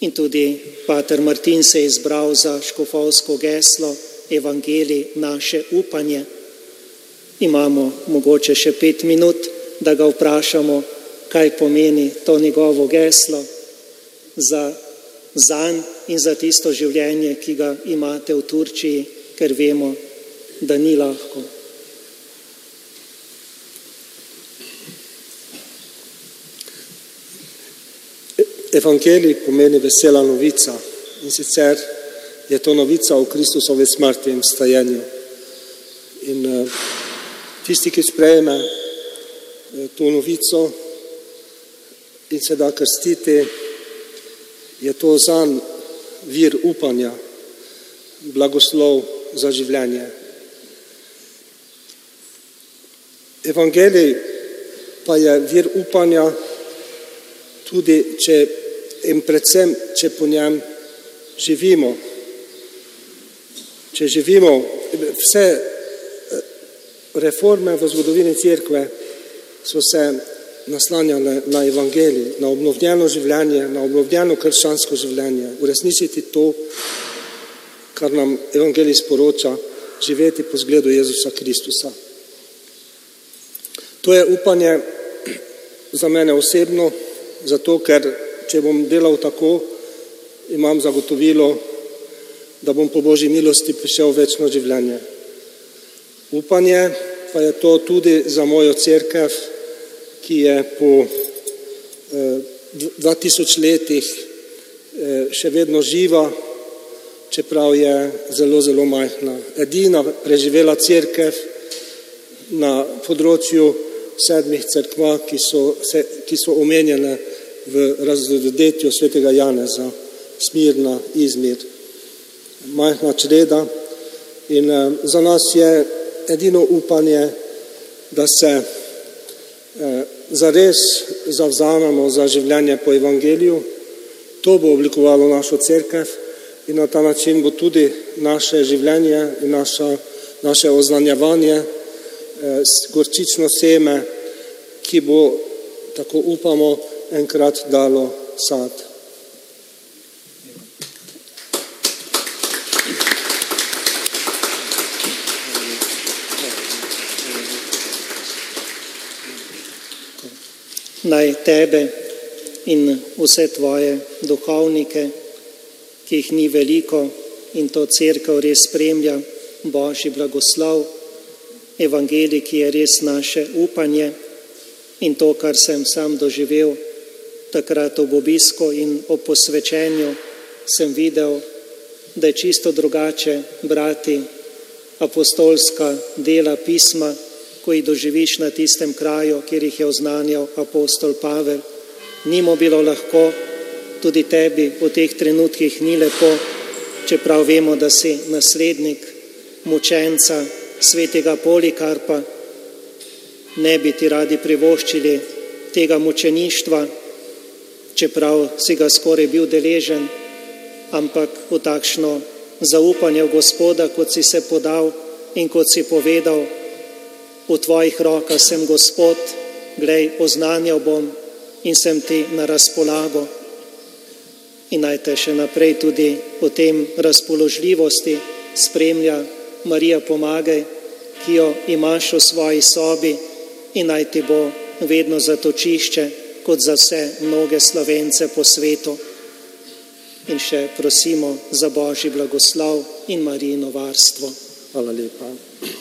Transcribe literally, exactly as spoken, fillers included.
In tudi pater Martin se je izbral za škofovsko geslo Evangelij naše upanje. Imamo mogoče še pet minut, da ga vprašamo, kaj pomeni to njegovo geslo za zanj in za tisto življenje, ki ga imate v Turčiji, ker vemo, da ni lahko. Evangelij pomeni vesela novica, in sicer je to novica o Kristusovi smrti in vstajenju. In uh, tisti, ki sprejme uh, to novico in se da krstiti, je to zanj vir upanja, blagoslov za življenje. Evangelij pa je vir upanja tudi, če in predvsem, če po njem živimo. Če živimo, vse reforme v zgodovini cerkve so se naslanjale na Evangelij, na obnovljeno življenje, na obnovljeno krščansko življenje, uresničiti to, kar nam Evangelij sporoča, živeti po zgledu Jezusa Kristusa. To je upanje za mene osebno, zato ker če bom delal tako, imam zagotovilo, da bom po Božji milosti prišel v večno življenje. Upanje pa je to tudi za mojo cerkev, ki je po eh, dva tisoč letih eh, še vedno živa, čeprav je zelo, zelo majhna. Edina preživela cerkev na področju sedmih cerkva, ki so, se, ki so omenjene v razvedetju svetega Janeza, Smirna, Izmir. Majhna čreda in eh, za nas je edino upanje, da se eh, zares zavzamemo za življenje po Evangeliju. To bo oblikovalo našo cerkev in na ta način bo tudi naše življenje in naša, naše oznanjevanje eh, gorčično seme, ki bo, tako upamo, enkrat dalo sad. Naj tebe in vse tvoje duhovnike, ki jih ni veliko in to cerkev res spremlja, Božji blagoslov, Evangelij, ki je res naše upanje in to, kar sem sam doživel takrat ob obisku in ob posvečenju, sem videl, da je čisto drugače brati apostolska dela pisma, ko jih doživiš na tistem kraju, kjer jih je oznanjal apostol Pavel. Ni mu bilo lahko, tudi tebi v teh trenutkih ni lepo, čeprav vemo, da si naslednik mučenca svetega Polikarpa. Ne bi ti radi privoščili tega mučeništva, čeprav si ga skoraj bil deležen, ampak v takšno zaupanje v Gospoda, kot si se podal in kot si povedal, v tvojih rokah sem, Gospod, glej, oznanjal bom in sem ti na razpolago. In naj te še naprej tudi v tem razpoložljivosti spremlja Marija Pomagaj, ki jo imaš v svoji sobi in naj ti bo vedno zatočišče, kot za vse mnoge Slovence po svetu. In še prosimo za Božji blagoslov in Marijino varstvo. Hvala lepa.